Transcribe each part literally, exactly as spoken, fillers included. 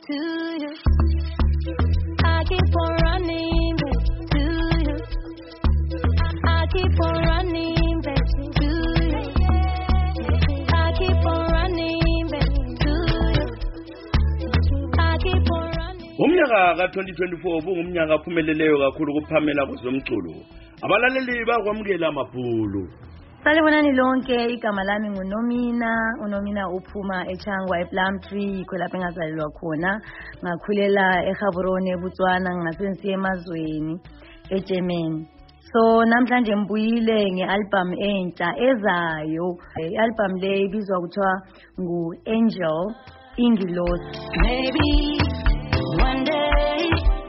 to you. I keep on running back to you. I keep on running back to you. I keep on running back to you. I keep on running. Umnyaka ka twenty twenty-four bungumnyaka ophumeleleyo kakhulu kuphamela kwezomculo. Abalaleli bakwamukela amabhulu. Salibonani lonke, igama lami nguNomina, uNomina uphuma eChangwa ePlumtree, yikho lapho engazalelwa khona. Ngakhulela eGaborone eBotswana, ngasensiya emazweni eGermany. So namhlanje mbuyile ngealbum entsha ezayo. I-album le ibizwa kuthiwa ngu-Angel Ingilosi. Maybe one day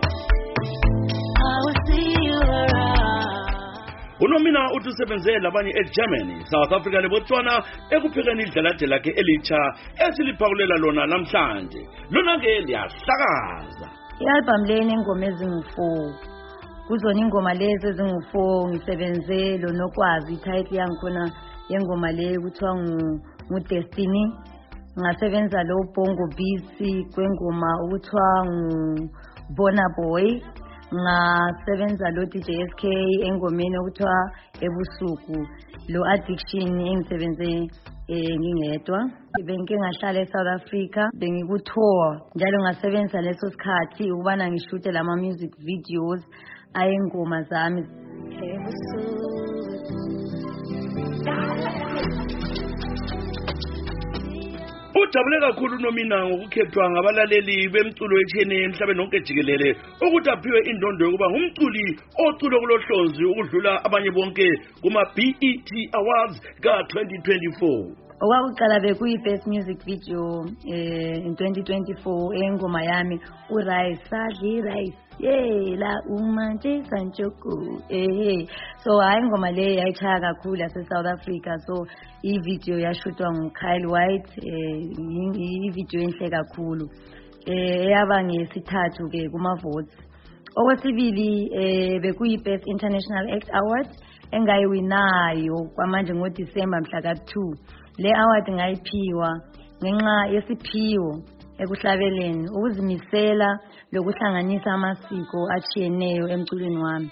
I will see you around. uNomina uthi usebenze labanye eGermany, South Africa leBotswana ekuphekeni idlalade lakhe elitsha esiliphakulela lona namhlanje. Lona ke liyahlakaza. I-album le inengoma ezingu-four. Kuzona ingoma lezi ezingu-four ngisebenze lonokwazi ititle yangikhona yengoma le kuthiwa ngu-Destiny. Ngasebenza lo Bongo Beats kwengoma ukuthiwa ngu-Bona Boy. Ngasebenza lo D J S K engomeni okuthiwa ebusuku, lo Addiction engisebenze eh ngingedwa. Benke ngahlala eSouth Africa, bengikutour njalo ngasebenza leso sikhathi ukubana ngishute lama music videos ayengoma zami. Ujabule kakhulu uNomina ngokukhethwa ngabalaleli bemculo ethene emhlabeni wonke jikelele ukuthi aphiwe indondo yokuba ngumculi oculo kulohlonzi ukudlula abanye bonke kuma B E T Awards ka twenty twenty-four. Okwakuqala bekuyi-best music video eh in twenty twenty-four engoma yami uRice Sadli Rice yela umanje sanchoko eh so hayi ingoma le yayichaya kakhulu yase South Africa. So i-video yashutwa nguKyle White, eh i-video enhle kakhulu eh yaba ngesithathu ke kuma votes. Okwesibili eh bekuyi-best international act award engayiwinayo kwamanje ngoDisemba mhla ka two. Le award ngayiphiwa ngenxa yesiphiwo ekuhlabeleni ukuzimisela lokuhlanganisa amasiko achiyeneyo emculweni wami.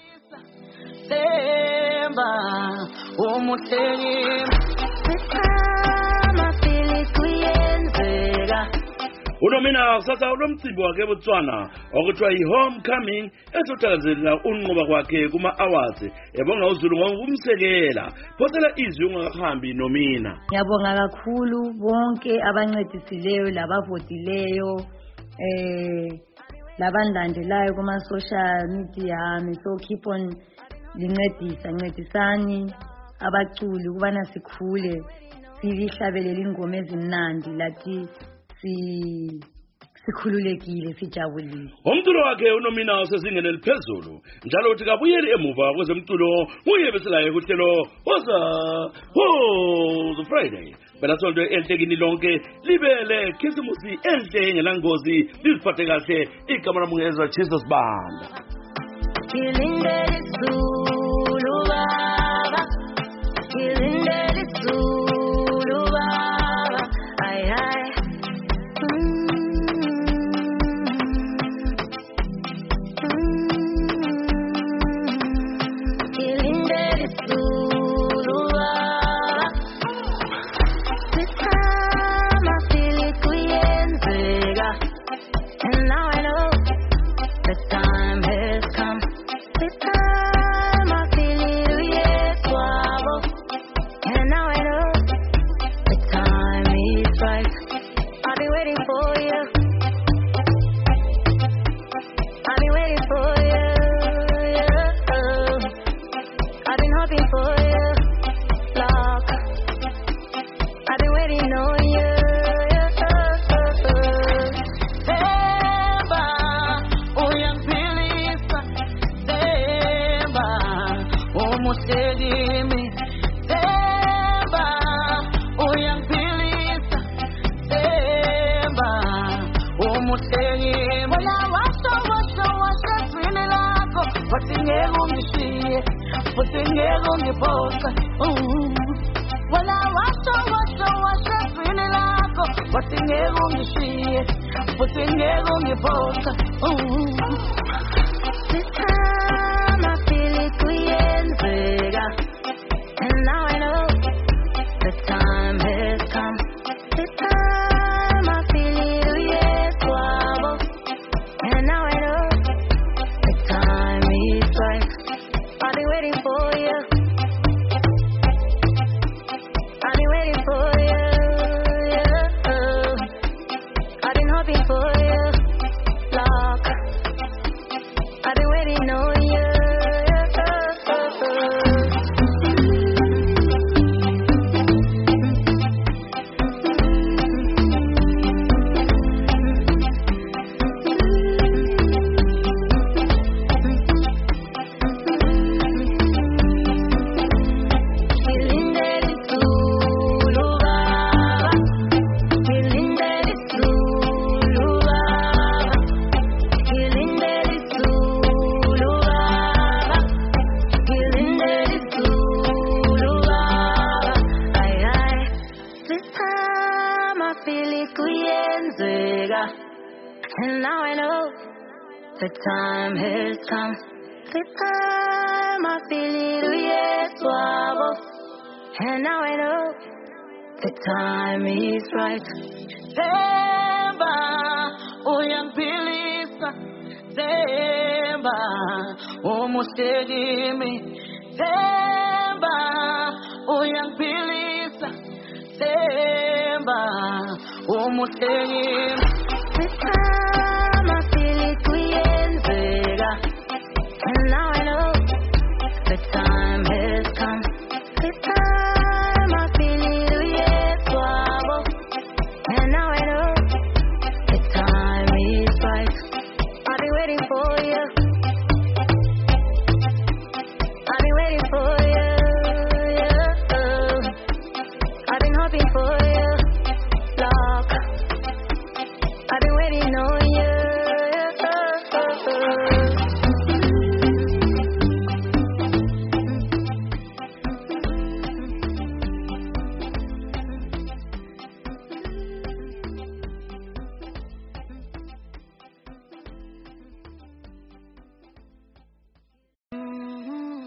Semba umuhleli Mama feel kuyenzeka. uNomina kusasa lomcimbi wakhe eBotswana okuthiwa i-Homecoming ezothakazelela unqoba kwakhe kuma awards ebonga uZulu ngokumsekela. Phosela izwi ungakahambi Nomina. Ngiyabonga kakhulu bonke abancedisileyo labavotileyo eh labandilandelayo kuma social media ami. So keep on lincedisa ncedisani abaculi ukubana sikhule sihlabelele ingoma ezimnandi lathi si sikhululekile sijabulile. Umculo wakhe uNomina usezingeni eliphezulu njalo uthi kabuyeli emuva kwezemculo uye beselaye kuhlelo woza ho Friday. Bela sonto enhlekini lonke libele khisimusi enhle ngelangozi liziphathe kahle igama laMngezwa Jesus Banda. Kilindele Zulu baba, kilindele Zulu baba, ay ay. Ngego ngipoka, wala washo washo washo fini lako wathi ngeke ungishiye futhi ngeke ungiphoqa. This time I feel it kuyenzeka, and now I know the time has come. This time I feel it uyezwabo, and now I know the time is right. I've been waiting for you. I've been waiting for you. Yeah. I've been hoping for you. Lock. I've been waiting on you. And now I know the time has come. The time I feel it, yes, wabo. And now I know the time is right. Zemba, uyangipilisa. Zemba, umushegimi. Zemba, uyangipilisa. Zemba, umushegimi.